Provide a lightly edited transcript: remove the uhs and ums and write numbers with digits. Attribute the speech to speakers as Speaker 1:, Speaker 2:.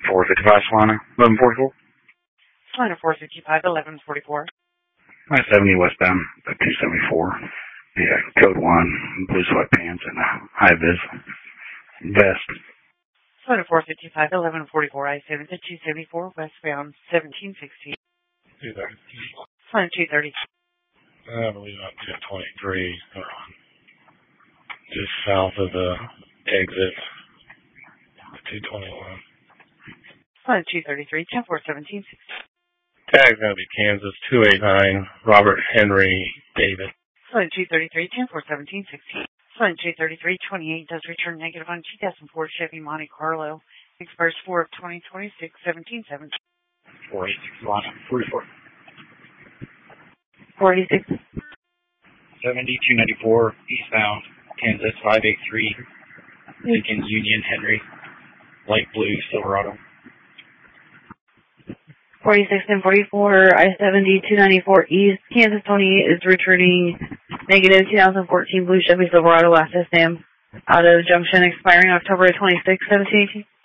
Speaker 1: 455 Solana, 1144.
Speaker 2: Solana 455, 1144.
Speaker 1: I-70 westbound, 274. Yeah, code 1, blue sweatpants and a high vis vest.
Speaker 2: Solana 455, 1144. I-70 274, westbound 1760.
Speaker 3: 230.
Speaker 2: Solana 230.
Speaker 3: I believe on 223, just south of the exit, 221.
Speaker 2: Solana 233, 10-4, 1760.
Speaker 3: Tag's going to be Kansas 289, Robert Henry David.
Speaker 2: Solana 233, 10-4, 1760. Solana 233, 28 does return negative on 2004 Chevy Monte Carlo. Expires 4 of 2026, 1770.
Speaker 1: 486 Solana, 44.
Speaker 2: 486.
Speaker 1: 7294 eastbound, Kansas 583, Lincoln Union Henry, light blue Silverado.
Speaker 4: 46 and 44, I-70 294 east, Kansas 28 is returning negative 2014 blue Chevy Silverado last Sam out of junction expiring October 26, 1718.